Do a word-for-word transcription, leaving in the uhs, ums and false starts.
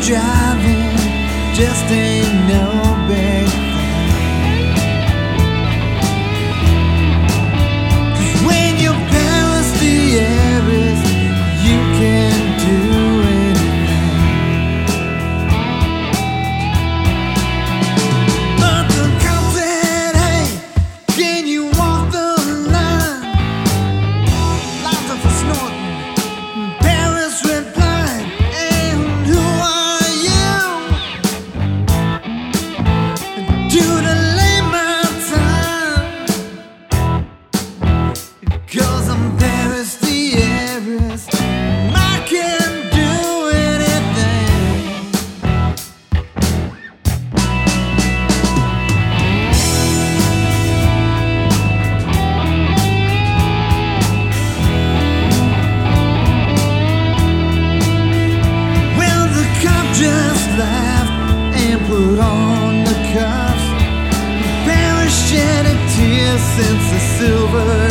driving just ain't no big thing. 'Cause when you're Paris the Aries, you can do anything. But the cop said, hey, can you walk the line? Lots of snorting. Paris replied, and who are you to delay my time? 'Cause I'm Paris the Aries, I can do anything. Well, the cop just laughed and put on the cuffs. Paris shed a tear since the silver